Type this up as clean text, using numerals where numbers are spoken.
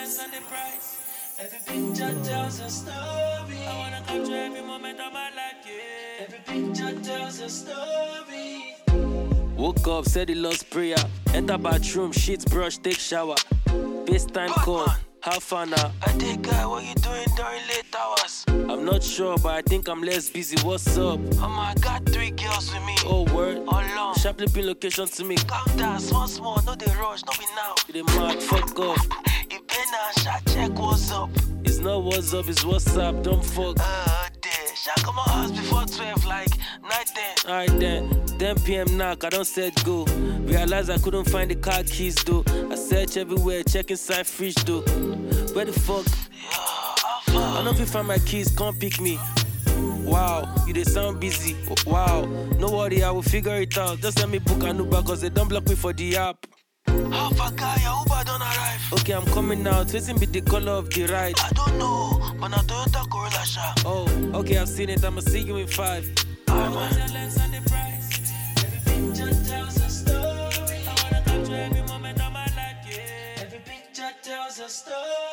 lens and the price. Every picture tells a story. I wanna capture every moment of my life, yeah. Every picture tells a story. Woke up, said the Lord's prayer. Enter bathroom, sheets, brush, take shower. FaceTime call, how far now? I think, guy, what you doing during late hours? I'm not sure, but I think I'm less busy. What's up? I got 3 girls with me. Oh, word? All long. Sharply pin location to me. Calm down, small, no they rush, no be now. They mad, fuck off. You been now, check what's up. It's not what's up, it's what's up, don't fuck. Shall come on house before 12, like night 10. Alright then, 10 p.m. knock, I don't said go. Realize I couldn't find the car keys though. I search everywhere, check inside fridge though. Where the fuck? I don't feel find my keys, can't pick me. Wow, you they sound busy. Wow, no worry, I will figure it out. Just let me book an Uber cause they don't block me for the app. How far guy, your Uber don't arrive. Okay, I'm coming out. Facing be the color of the ride. I don't know, but na Toyota Corolla sha. Oh, okay, I've seen it. I'ma see you in 5. Every picture tells a story. I wanna capture every moment of my life, yeah. Every picture tells a story.